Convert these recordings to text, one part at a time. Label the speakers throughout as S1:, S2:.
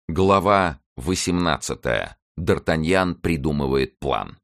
S1: Глава 18. Д'Артаньян придумывает план.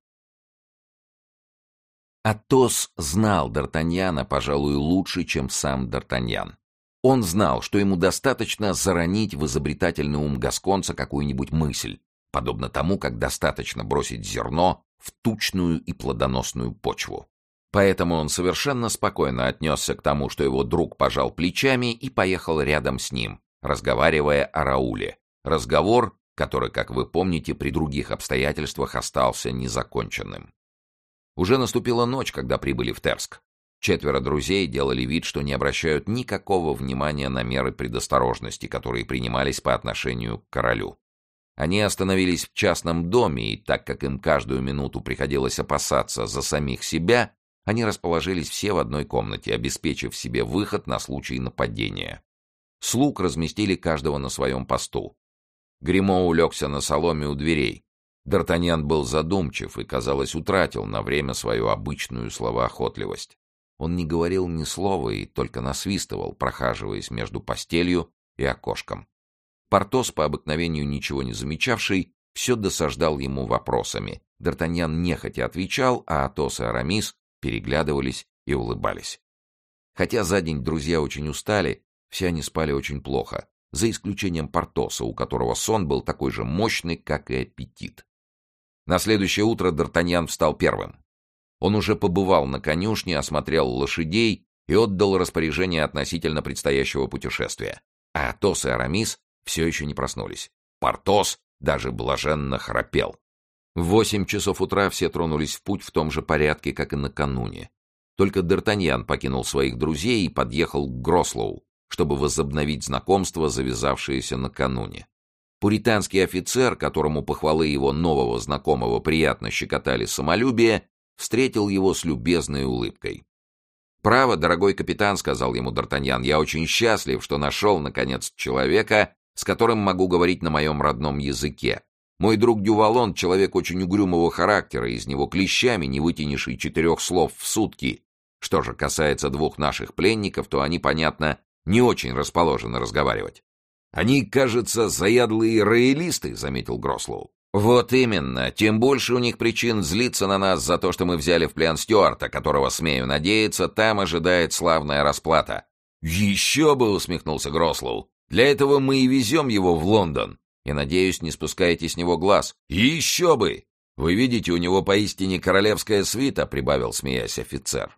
S1: Атос знал Д'Артаньяна, пожалуй, лучше, чем сам Д'Артаньян. Он знал, что ему достаточно заронить в изобретательный ум гасконца какую-нибудь мысль, подобно тому, как достаточно бросить зерно в тучную и плодоносную почву. Поэтому он совершенно спокойно отнесся к тому, что его друг пожал плечами и поехал рядом с ним, разговаривая о Рауле. Разговор, который, как вы помните, при других обстоятельствах остался незаконченным. Уже наступила ночь, когда прибыли в Терск. 4 друзей делали вид, что не обращают никакого внимания на меры предосторожности, которые принимались по отношению к королю. Они остановились в частном доме, и так как им каждую минуту приходилось опасаться за самих себя, они расположились все в одной комнате, обеспечив себе выход на случай нападения. Слуг разместили каждого на своем посту. Гримо улегся на соломе у дверей. Д'Артаньян был задумчив и, казалось, утратил на время свою обычную словоохотливость. Он не говорил ни слова и только насвистывал, прохаживаясь между постелью и окошком. Портос, по обыкновению ничего не замечавший, все досаждал ему вопросами. Д'Артаньян нехотя отвечал, а Атос и Арамис переглядывались и улыбались. Хотя за день друзья очень устали, все они спали очень плохо, за исключением Портоса, у которого сон был такой же мощный, как и аппетит. На следующее утро Д'Артаньян встал первым. Он уже побывал на конюшне, осмотрел лошадей и отдал распоряжение относительно предстоящего путешествия. А Атос и Арамис все еще не проснулись. Портос даже блаженно храпел. В 8 часов утра все тронулись в путь в том же порядке, как и накануне. Только Д'Артаньян покинул своих друзей и подъехал к Грослоу, чтобы возобновить знакомство, завязавшееся накануне. Пуританский офицер, которому похвалы его нового знакомого приятно щекотали самолюбие, встретил его с любезной улыбкой. «Право, дорогой капитан», — сказал ему Д'Артаньян, — «я очень счастлив, что нашел, наконец, человека, с которым могу говорить на моем родном языке. Мой друг Дювалон — человек очень угрюмого характера, из него клещами не вытянешь и 4 слов в сутки. Что же касается 2 наших пленников, то они, понятно, не очень расположены разговаривать». «Они, кажется, заядлые роялисты», — заметил Грослоу. «Вот именно. Тем больше у них причин злиться на нас за то, что мы взяли в плен Стюарта, которого, смею надеяться, там ожидает славная расплата». «Еще бы», — усмехнулся Грослоу. «Для этого мы и везем его в Лондон. И, надеюсь, не спускаете с него глаз». «Еще бы! Вы видите, у него поистине королевская свита», — прибавил, смеясь, офицер.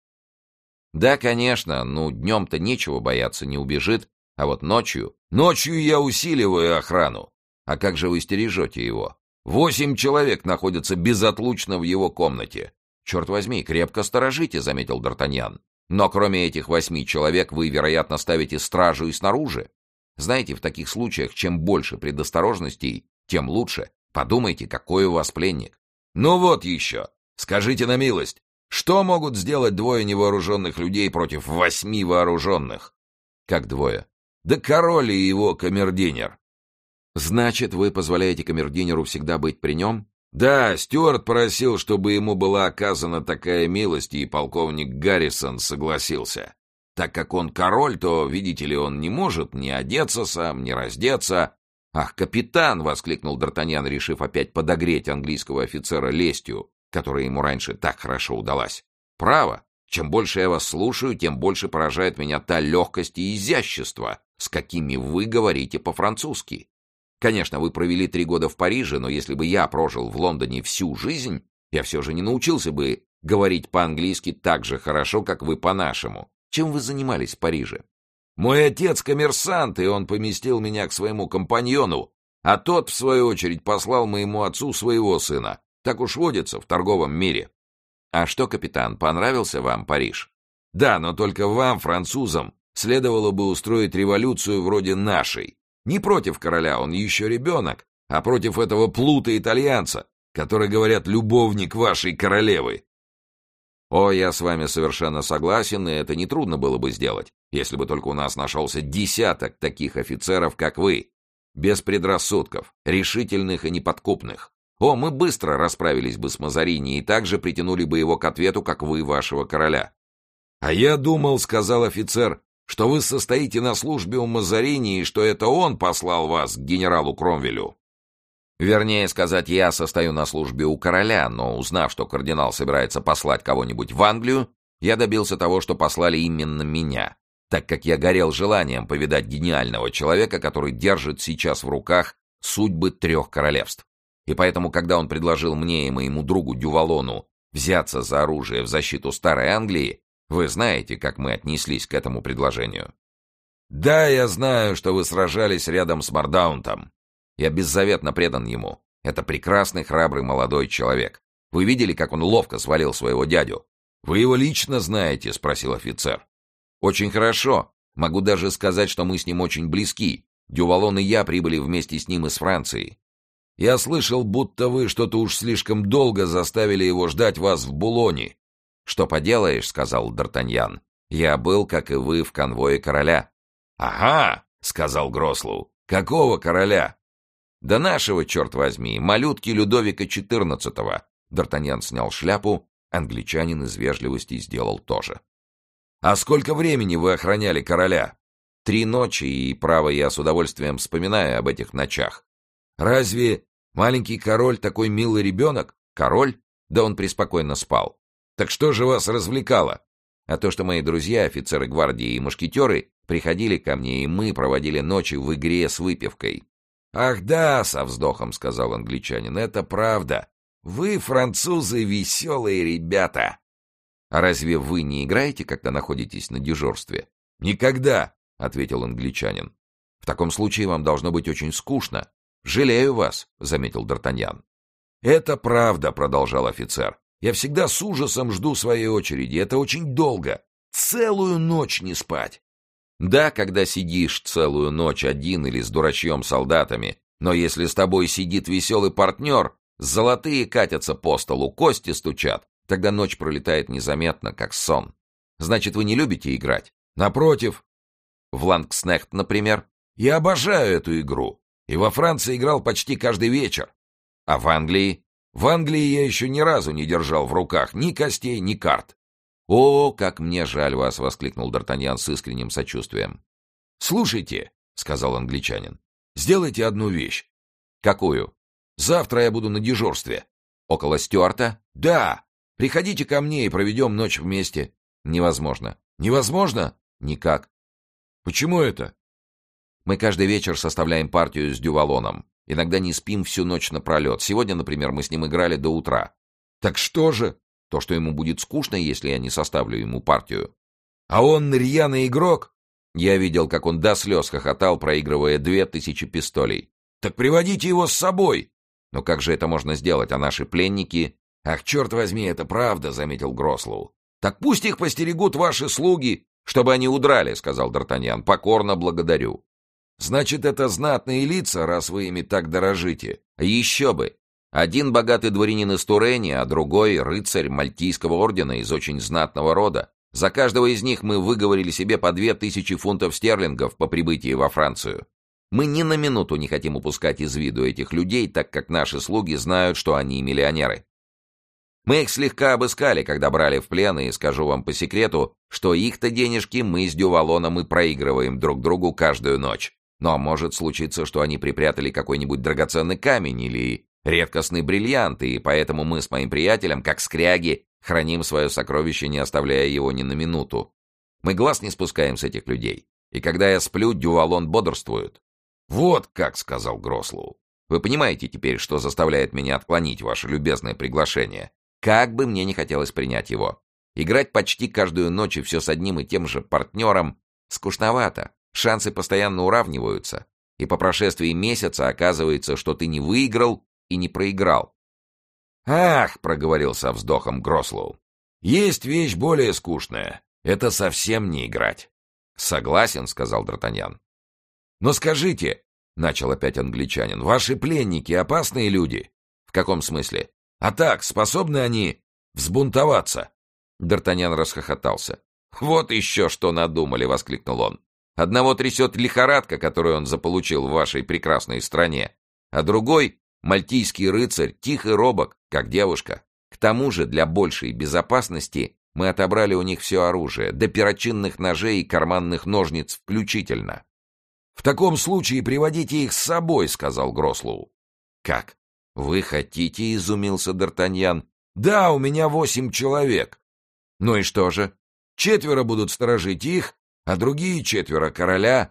S1: «Да, конечно. Днем-то нечего бояться, не убежит. А вот ночью... Ночью я усиливаю охрану. А как же вы стережете его? 8 человек находятся безотлучно в его комнате. Черт возьми, крепко сторожите, — заметил Д'Артаньян. Но кроме этих 8 человек вы, вероятно, ставите стражу и снаружи. Знаете, в таких случаях, чем больше предосторожностей, тем лучше. Подумайте, какой у вас пленник. Ну вот еще. Скажите на милость, что могут сделать 2 невооруженных людей против 8 вооруженных? Как 2? Да король и его камердинер. Значит, вы позволяете камердинеру всегда быть при нем? Да, Стюарт просил, чтобы ему была оказана такая милость, и полковник Гаррисон согласился. Так как он король, то, видите ли, он не может ни одеться сам, ни раздеться. «Ах, капитан!» — воскликнул Д'Артаньян, решив опять подогреть английского офицера лестью, которая ему раньше так хорошо удалась. «Право, чем больше я вас слушаю, тем больше поражает меня та легкость и изящество, с какими вы говорите по-французски. Конечно, вы провели 3 года в Париже, но если бы я прожил в Лондоне всю жизнь, я все же не научился бы говорить по-английски так же хорошо, как вы по-нашему. Чем вы занимались в Париже?» «Мой отец коммерсант, и он поместил меня к своему компаньону, а тот, в свою очередь, послал моему отцу своего сына. Так уж водится в торговом мире». «А что, капитан, понравился вам Париж?» «Да, но только вам, французам, следовало бы устроить революцию вроде нашей. Не против короля, он еще ребенок, а против этого плута-итальянца, который, говорят, любовник вашей королевы». «О, я с вами совершенно согласен, и это нетрудно было бы сделать, если бы только у нас нашелся 10 таких офицеров, как вы, без предрассудков, решительных и неподкупных. О, мы быстро расправились бы с Мазарини и также притянули бы его к ответу, как вы вашего короля». «А я думал, — сказал офицер, что вы состоите на службе у Мазарини и что это он послал вас к генералу Кромвелю?» «Вернее сказать, я состою на службе у короля, но узнав, что кардинал собирается послать кого-нибудь в Англию, я добился того, что послали именно меня, так как я горел желанием повидать гениального человека, который держит сейчас в руках судьбы 3 королевств. И поэтому, когда он предложил мне и моему другу Дювалону взяться за оружие в защиту Старой Англии, вы знаете, как мы отнеслись к этому предложению». «Да, я знаю, что вы сражались рядом с Мордаунтом. Я беззаветно предан ему. Это прекрасный, храбрый молодой человек. Вы видели, как он ловко свалил своего дядю?» «Вы его лично знаете?» — спросил офицер. «Очень хорошо. Могу даже сказать, что мы с ним очень близки. Дювалон и я прибыли вместе с ним из Франции. Я слышал, будто вы что-то уж слишком долго заставили его ждать вас в Булоне». «Что поделаешь», — сказал Д'Артаньян. «Я был, как и вы, в конвое короля». «Ага», — сказал Грослоу. «Какого короля?» «Да нашего, черт возьми, малютки Людовика XIV». Д'Артаньян снял шляпу, англичанин из вежливости сделал то же. «А сколько времени вы охраняли короля?» 3 ночи, и, право, я с удовольствием вспоминаю об этих ночах. Разве маленький король такой милый ребенок? Король? Да он преспокойно спал. Так что же вас развлекало? А то, что мои друзья, офицеры гвардии и мушкетеры, приходили ко мне, и мы проводили ночи в игре с выпивкой. «Ах да», — со вздохом сказал англичанин, — «это правда. Вы, французы, веселые ребята». «А разве вы не играете, когда находитесь на дежурстве?» «Никогда», — ответил англичанин. «В таком случае вам должно быть очень скучно. Жалею вас», — заметил Д'Артаньян. «Это правда», — продолжал офицер. «Я всегда с ужасом жду своей очереди. Это очень долго. Целую ночь не спать». «Да, когда сидишь целую ночь один или с дурачьем-солдатами, но если с тобой сидит веселый партнер, золотые катятся по столу, кости стучат, тогда ночь пролетает незаметно, как сон. Значит, вы не любите играть?» «Напротив». «В Лангснехт, например?» «Я обожаю эту игру. И во Франции играл почти каждый вечер». «А в Англии?» «В Англии я еще ни разу не держал в руках ни костей, ни карт». «О, как мне жаль вас!» — воскликнул Д'Артаньян с искренним сочувствием. «Слушайте», — сказал англичанин, — «сделайте одну вещь». «Какую?» «Завтра я буду на дежурстве». «Около Стюарта?» «Да. Приходите ко мне и проведем ночь вместе». «Невозможно». «Невозможно?» «Никак». «Почему это?» «Мы каждый вечер составляем партию с Дювалоном. Иногда не спим всю ночь напролет. Сегодня, например, мы с ним играли до утра». «Так что же?» «То, что ему будет скучно, если я не составлю ему партию». «А он рьяный игрок?» Я видел, как он до слез хохотал, проигрывая 2000 пистолей. «Так приводите его с собой!» «Но как же это можно сделать, а наши пленники...» «Ах, черт возьми, это правда», — заметил Грослоу. «Так пусть их постерегут ваши слуги, чтобы они удрали», — сказал Д'Артаньян. «Покорно благодарю». «Значит, это знатные лица, раз вы ими так дорожите?» «Еще бы! Один богатый дворянин из Турени, а другой — рыцарь Мальтийского ордена из очень знатного рода. За каждого из них мы выговорили себе по 2000 фунтов стерлингов по прибытии во Францию. Мы ни на минуту не хотим упускать из виду этих людей, так как наши слуги знают, что они миллионеры. Мы их слегка обыскали, когда брали в плен, и скажу вам по секрету, что их-то денежки мы с Дювалоном и проигрываем друг другу каждую ночь. Но может случиться, что они припрятали какой-нибудь драгоценный камень или редкостный бриллиант, и поэтому мы с моим приятелем, как скряги, храним свое сокровище, не оставляя его ни на минуту. Мы глаз не спускаем с этих людей, и когда я сплю, Дювалон бодрствует». «Вот как», — сказал Грослоу. «Вы понимаете теперь, что заставляет меня отклонить ваше любезное приглашение? Как бы мне не хотелось принять его. Играть почти каждую ночь и все с одним и тем же партнером скучновато, шансы постоянно уравниваются, и по прошествии месяца оказывается, что ты не выиграл и не проиграл». «Ах», — проговорил со вздохом Грослоу, — «есть вещь более скучная. Это совсем не играть». «Согласен», — сказал Д'Артаньян. «Но скажите», — начал опять англичанин, — «ваши пленники опасные люди?» «В каком смысле?» «А так, способны они взбунтоваться?» Д'Артаньян расхохотался. «Вот еще что надумали!» — воскликнул он. «Одного трясет лихорадка, которую он заполучил в вашей прекрасной стране, а другой — мальтийский рыцарь, тих и робок, как девушка. К тому же для большей безопасности Мы отобрали у них все оружие, до перочинных ножей и карманных ножниц включительно».
S2: «В таком случае приводите их с собой», — сказал Грослоу.
S1: «Как? Вы хотите?» — изумился Д'Артаньян.
S2: «Да, у меня 8 человек».
S1: «Ну и что же?»
S2: «4 будут сторожить их, а другие 4 короля».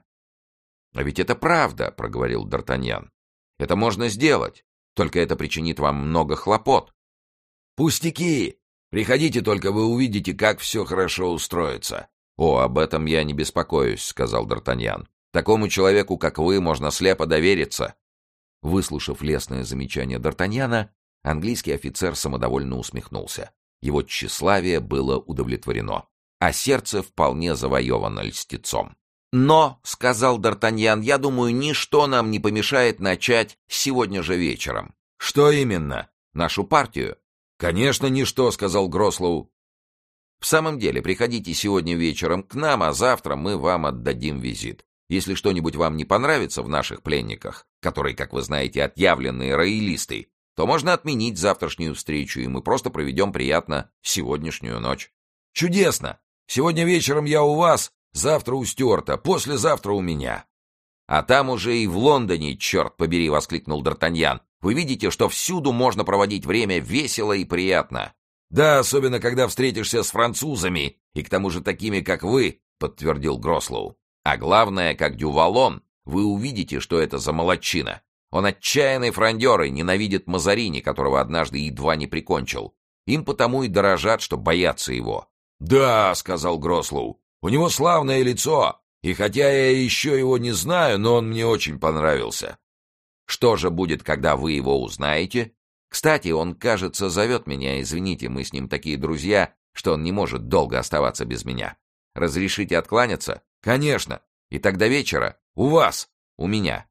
S1: «А ведь это правда», — проговорил Д'Артаньян. «Это можно сделать, только это причинит вам много хлопот».
S2: «Пустяки! Приходите, только вы увидите, как все хорошо устроится».
S1: «О, об этом я не беспокоюсь», — сказал Д'Артаньян. «Такому человеку, как вы, можно слепо довериться». Выслушав лестное замечание Д'Артаньяна, английский офицер самодовольно усмехнулся. Его тщеславие было удовлетворено, а сердце вполне завоевано льстецом. «Но, — сказал Д'Артаньян, — я думаю, ничто нам не помешает начать сегодня же вечером».
S2: «Что именно?»
S1: «Нашу партию».
S2: «Конечно, ничто, — сказал Грослоу.
S1: «В самом деле, приходите сегодня вечером к нам, а завтра мы вам отдадим визит. Если что-нибудь вам не понравится в наших пленниках, которые, как вы знаете, отъявленные роялисты, то можно отменить завтрашнюю встречу, и мы просто проведем приятно сегодняшнюю ночь».
S2: «Чудесно! Сегодня вечером я у вас, завтра у Стюарта, послезавтра у меня».
S1: «А там уже и в Лондоне, черт побери!» — воскликнул Д'Артаньян. «Вы видите, что всюду можно проводить время весело и приятно».
S2: «Да, особенно когда встретишься с французами, и к тому же такими, как вы», — подтвердил Грослоу.
S1: «А главное, как Дювалон, вы увидите, что это за молодчина. Он отчаянный фрондер и ненавидит Мазарини, которого однажды едва не прикончил. Им потому и дорожат, что боятся его».
S2: «Да, — сказал Грослоу, — у него славное лицо, и хотя я еще его не знаю, но он мне очень понравился».
S1: «Что же будет, когда вы его узнаете? Кстати, он, кажется, зовет меня. Извините, мы с ним такие друзья, что он не может долго оставаться без меня. Разрешите откланяться?»
S2: «Конечно.
S1: И тогда вечера
S2: У вас,
S1: у меня».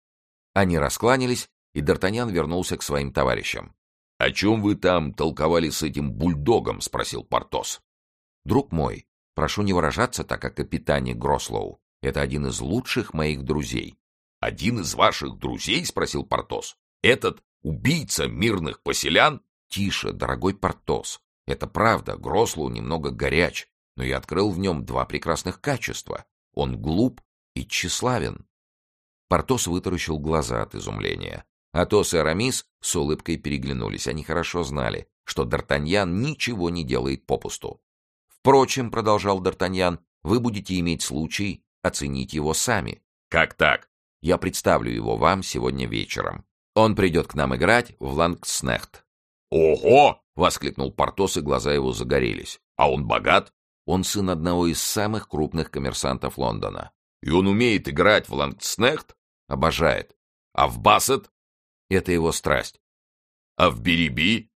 S1: Они раскланялись, и Д'Артаньян вернулся к своим товарищам.
S2: «О чем вы там толковали с этим бульдогом?» — спросил Портос.
S1: «Друг мой, прошу не выражаться так о капитане Грослоу. Это один из лучших моих друзей».
S2: «Один из ваших друзей?» — спросил Портос. «Этот убийца мирных поселян?»
S1: «Тише, дорогой Портос. Это правда, Грослоу немного горяч, но я открыл в нем 2 прекрасных качества. Он глуп и тщеславен». Портос вытаращил глаза от изумления. Атос и Арамис с улыбкой переглянулись. Они хорошо знали, что Д'Артаньян ничего не делает попусту. «Впрочем, — продолжал Д'Артаньян, — вы будете иметь случай оценить его сами».
S2: «Как так?»
S1: «Я представлю его вам сегодня вечером. Он придет к нам играть в Лангснехт».
S2: «Ого!»
S1: — воскликнул Портос, и глаза его загорелись.
S2: «А он богат?»
S1: «Он сын одного из самых крупных коммерсантов Лондона».
S2: «И он умеет играть в Лангснехт?»
S1: «Обожает».
S2: «А в Бассет?»
S1: «Это его страсть».
S2: «А в Бириби?»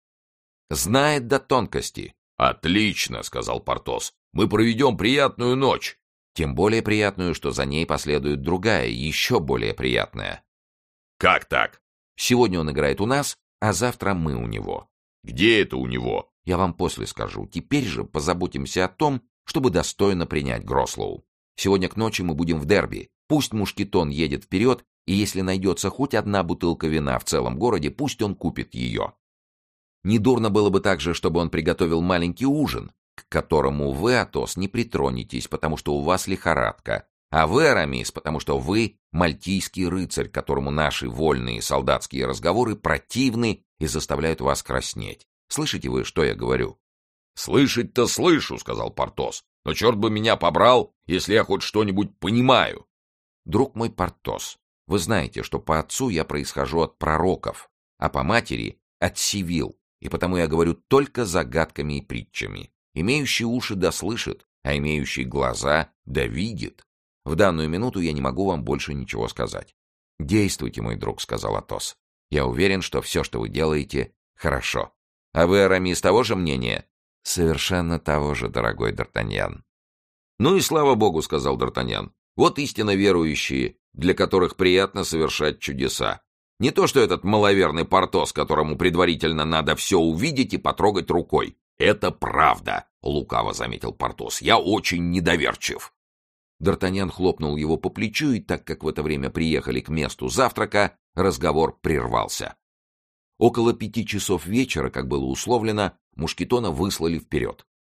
S1: «Знает до тонкости».
S2: «Отлично!» — сказал Портос. «Мы проведем приятную ночь».
S1: Тем более приятную, что за ней последует другая, еще более приятная.
S2: «Как так?»
S1: Сегодня он играет у нас, а завтра мы у него.
S2: «Где это у него?»
S1: Я вам после скажу. Теперь же позаботимся о том, чтобы достойно принять Грослоу. Сегодня к ночи мы будем в Дерби. Пусть Мушкетон едет вперед, и если найдется хоть одна бутылка вина в целом городе, пусть он купит ее. Недурно было бы также, чтобы он приготовил маленький ужин, к которому вы, Атос, не притронетесь, потому что у вас лихорадка, а вы, Арамис, потому что вы мальтийский рыцарь, которому наши вольные солдатские разговоры противны и заставляют вас краснеть. Слышите вы, что я говорю?»
S2: «Слышать-то слышу», — сказал Портос. «Но черт бы меня побрал, если я хоть что-нибудь понимаю».
S1: «Друг мой Портос, вы знаете, что по отцу я происхожу от пророков, а по матери — от сивил, и потому я говорю только загадками и притчами. Имеющий уши да слышит, а имеющий глаза да видит. В данную минуту я не могу вам больше ничего сказать». «Действуйте, мой друг», — сказал Атос. «Я уверен, что все, что вы делаете, хорошо. А вы, Арамис, того же мнения?» «Совершенно того же, дорогой Д'Артаньян».
S2: «Ну и слава богу», — сказал Д'Артаньян. «Вот истинно верующие, для которых приятно совершать чудеса. Не то что этот маловерный Портос, которому предварительно надо все увидеть и потрогать рукой. Это правда», — лукаво заметил Портос. «Я очень недоверчив».
S1: Д'Артаньян хлопнул его по плечу, и так как в это время приехали к месту завтрака, разговор прервался. Около 5 часов вечера, как было условлено, Мушкетона выслали вперед.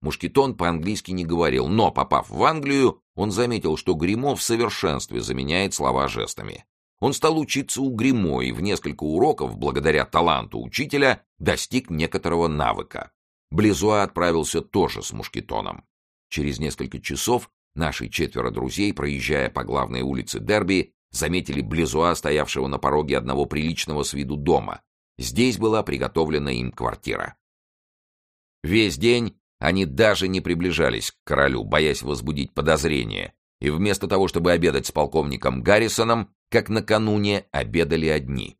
S1: Мушкетон по-английски не говорил, но, попав в Англию, он заметил, что Гримо в совершенстве заменяет слова жестами. Он стал учиться у Гримо и в несколько уроков, благодаря таланту учителя, достиг некоторого навыка. Близуа отправился тоже с Мушкетоном. Через несколько часов наши 4 друзей, проезжая по главной улице Дерби, заметили Близуа, стоявшего на пороге одного приличного с виду дома. Здесь была приготовлена им квартира. Весь день они даже не приближались к королю, боясь возбудить подозрения, и вместо того, чтобы обедать с полковником Гаррисоном, как накануне, обедали одни.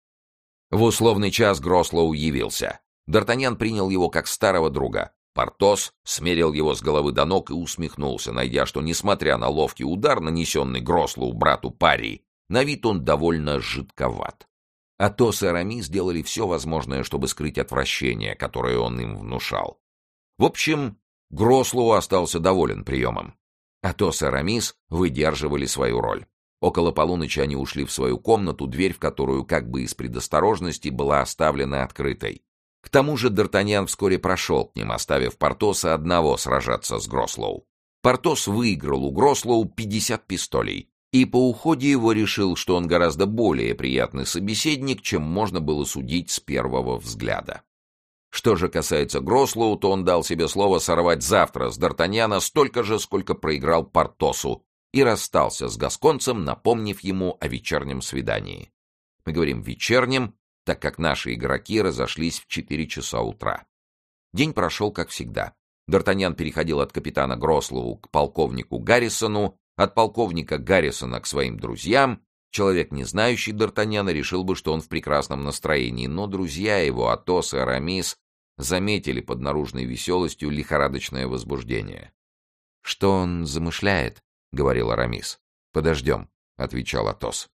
S1: В условный час Грослоу явился. Д'Артаньян принял его как старого друга. Портос смерил его с головы до ног и усмехнулся, найдя, что, несмотря на ловкий удар, нанесенный Грослоу брату Парри, на вид он довольно жидковат. Атос и Арамис сделали все возможное, чтобы скрыть отвращение, которое он им внушал. В общем, Грослоу остался доволен приемом. Атос и Арамис выдерживали свою роль. Около полуночи они ушли в свою комнату, дверь в которую, как бы из предосторожности, была оставлена открытой. К тому же Д'Артаньян вскоре прошел к ним, оставив Портоса одного сражаться с Грослоу. Портос выиграл у Грослоу 50 пистолей, и по уходе его решил, что он гораздо более приятный собеседник, чем можно было судить с первого взгляда. Что же касается Грослоу, то он дал себе слово сорвать завтра с Д'Артаньяна столько же, сколько проиграл Портосу, и расстался с гасконцем, напомнив ему о вечернем свидании. Мы говорим «вечернем», так как наши игроки разошлись в 4 часа утра. День прошел, как всегда. Д'Артаньян переходил от капитана Грослоу к полковнику Гаррисону, от полковника Гаррисона к своим друзьям. Человек, не знающий Д'Артаньяна, решил бы, что он в прекрасном настроении, но друзья его, Атос и Арамис, заметили под наружной веселостью лихорадочное возбуждение. «Что он замышляет?» — говорил Арамис. «Подождем», — отвечал Атос.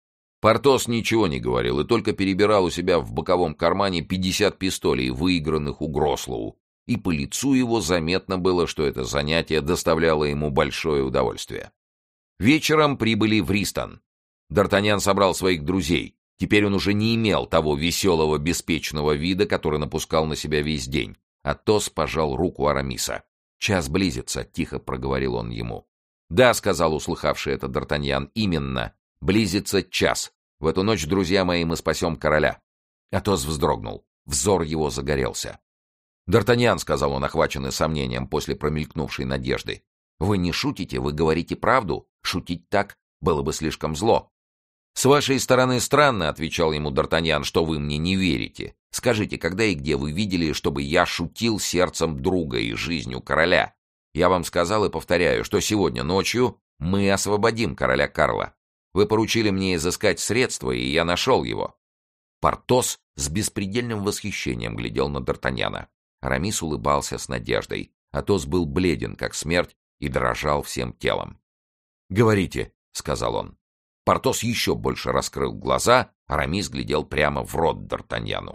S1: Портос ничего не говорил и только перебирал у себя в боковом кармане 50 пистолей, выигранных у Грослоу, и по лицу его заметно было, что это занятие доставляло ему большое удовольствие. Вечером прибыли в Ристон. Д'Артаньян собрал своих друзей. Теперь он уже не имел того веселого, беспечного вида, который напускал на себя весь день. Атос пожал руку Арамиса. «Час близится», — тихо проговорил он ему. «Да», — сказал услыхавший это Д'Артаньян, — «именно. Близится час. В эту ночь, друзья мои, мы спасем короля». Атос вздрогнул. Взор его загорелся. «Д'Артаньян», — сказал он, охваченный сомнением после промелькнувшей надежды, — «вы не шутите, вы говорите правду. Шутить так было бы слишком зло». «С вашей стороны странно», — отвечал ему Д'Артаньян, — «что вы мне не верите. Скажите, когда и где вы видели, чтобы я шутил сердцем друга и жизнью короля? Я вам сказал и повторяю, что сегодня ночью мы освободим короля Карла. Вы поручили мне изыскать средства, и я нашел его». Портос с беспредельным восхищением глядел на Д'Артаньяна. Арамис улыбался с надеждой. Атос был бледен, как смерть, и дрожал всем телом. «Говорите», — сказал он. Портос еще больше раскрыл глаза, Арамис глядел прямо в рот Д'Артаньяну.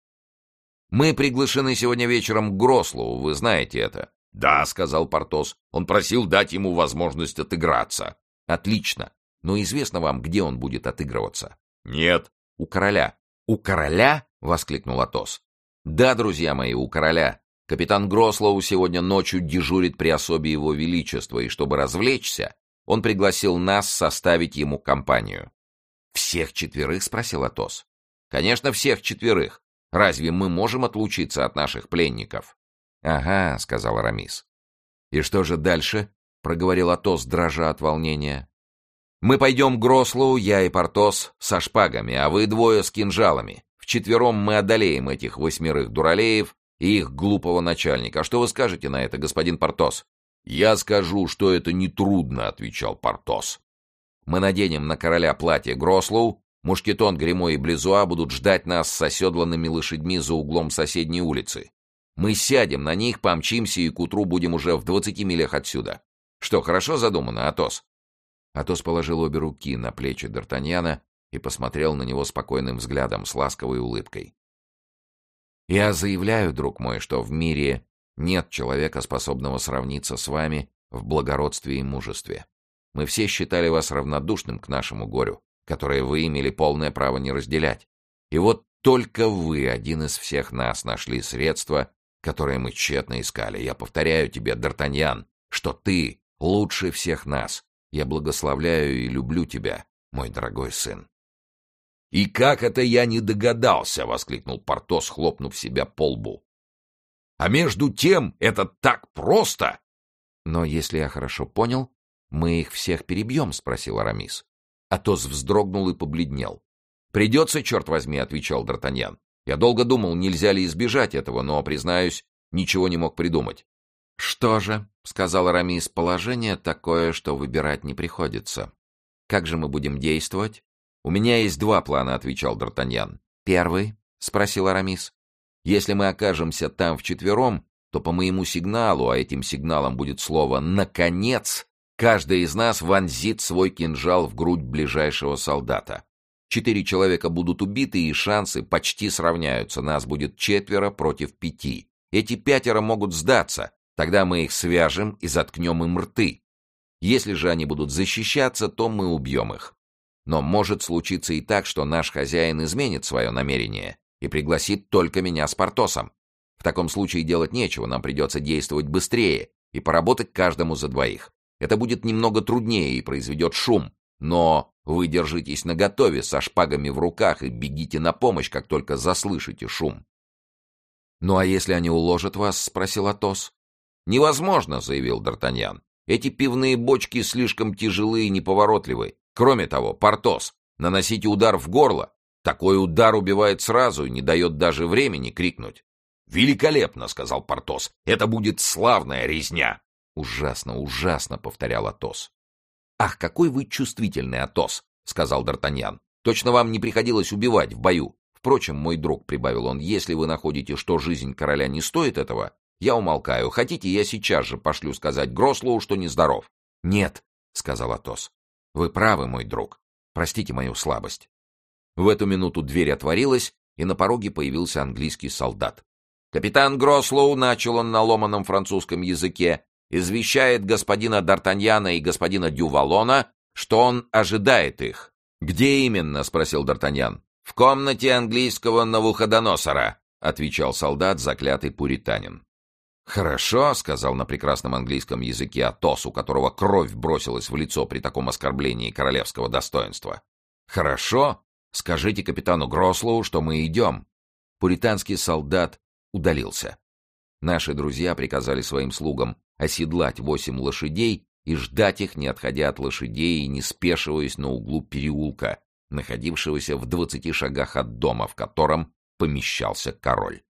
S1: «Мы приглашены сегодня вечером к Грослоу, вы знаете это?» «Да», — сказал Портос, — «он просил дать ему возможность отыграться». «Отлично. Но известно вам, где он будет отыгрываться?» «Нет». «У короля». «У короля?» — воскликнул Атос. «Да, друзья мои, у короля. Капитан Грослоу сегодня ночью дежурит при особе его величества, и чтобы развлечься, он пригласил нас составить ему компанию». «Всех 4?» — спросил Атос. «Конечно, всех 4. Разве мы можем отлучиться от наших пленников?» «Ага», — сказал Арамис. «И что же дальше?» — проговорил Атос, дрожа от волнения. «Мы пойдем к Грослоу, я и Портос, со шпагами, а вы двое с кинжалами. Вчетвером мы одолеем этих 8 дуралеев и их глупого начальника. Что вы скажете на это, господин Портос?» «Я скажу, что это нетрудно», — отвечал Портос. «Мы наденем на короля платье Грослоу, Мушкетон, Гримо и Близуа будут ждать нас с оседланными лошадьми за углом соседней улицы. Мы сядем на них, помчимся и к утру будем уже в 20 милях отсюда. Что, хорошо задумано, Атос?» Атос положил обе руки на плечи Д'Артаньяна и посмотрел на него спокойным взглядом, с ласковой улыбкой. «Я заявляю, друг мой, что в мире нет человека, способного сравниться с вами в благородстве и мужестве. Мы все считали вас равнодушным к нашему горю, которое вы имели полное право не разделять. И вот только вы, один из всех нас, нашли средства, которое мы тщетно искали. Я повторяю тебе, Д'Артаньян, что ты лучше всех нас. Я благословляю и люблю тебя, мой дорогой сын».
S2: «И как это я не догадался!» — воскликнул Портос, хлопнув себя по лбу. «А между тем это так просто!»
S1: «Но если я хорошо понял, мы их всех перебьем?» — спросил Арамис. Атос вздрогнул и побледнел. «Придется, черт возьми», — отвечал Д'Артаньян. «Я долго думал, нельзя ли избежать этого, но, признаюсь, ничего не мог придумать». «Что же», — сказал Арамис, — «положение такое, что выбирать не приходится. Как же мы будем действовать?» «У меня есть два плана», — отвечал Д'Артаньян. «Первый?» — спросил Арамис. «Если мы окажемся там вчетвером, то по моему сигналу, а этим сигналом будет слово «наконец», каждый из нас вонзит свой кинжал в грудь ближайшего солдата. 4 человека будут убиты, и шансы почти сравняются. Нас будет 4 против 5. Эти 5 могут сдаться. Тогда мы их свяжем и заткнем им рты. Если же они будут защищаться, то мы убьем их. Но может случиться и так, что наш хозяин изменит свое намерение и пригласит только меня с Портосом. В таком случае делать нечего, нам придется действовать быстрее и поработать каждому за двоих. Это будет немного труднее и произведет шум, но вы держитесь наготове со шпагами в руках и бегите на помощь, как только заслышите шум». «Ну а если они уложат вас?» — спросил Атос. «Невозможно», — заявил Д'Артаньян. «Эти пивные бочки слишком тяжелые и неповоротливы. Кроме того, Портос, наносите удар в горло. Такой удар убивает сразу и не дает даже времени крикнуть».
S2: «Великолепно», — сказал Портос. «Это будет славная резня».
S1: «Ужасно, ужасно», — повторял Атос. «Ах, какой вы чувствительный, Атос», — сказал Д'Артаньян. «Точно вам не приходилось убивать в бою. Впрочем, мой друг», — прибавил он, — «если вы находите, что жизнь короля не стоит этого, я умолкаю. Хотите, я сейчас же пошлю сказать Грослоу, что нездоров?» «Нет», — сказал Атос. «Вы правы, мой друг. Простите мою слабость». В эту минуту дверь отворилась, и на пороге появился английский солдат. «Капитан Грослоу», — начал он на ломаном французском языке, — «извещает господина Д'Артаньяна и господина Дювалона, что он ожидает их». «Где именно?» — спросил Д'Артаньян. «В комнате английского Навуходоносора», — отвечал солдат, заклятый пуританин. «Хорошо», — сказал на прекрасном английском языке Атос, у которого кровь бросилась в лицо при таком оскорблении королевского достоинства. «Хорошо. Скажите капитану Грослоу, что мы идем». Пуританский солдат удалился. Наши друзья приказали своим слугам оседлать 8 лошадей и ждать их, не отходя от лошадей и не спешиваясь на углу переулка, находившегося в 20 шагах от дома, в котором помещался король.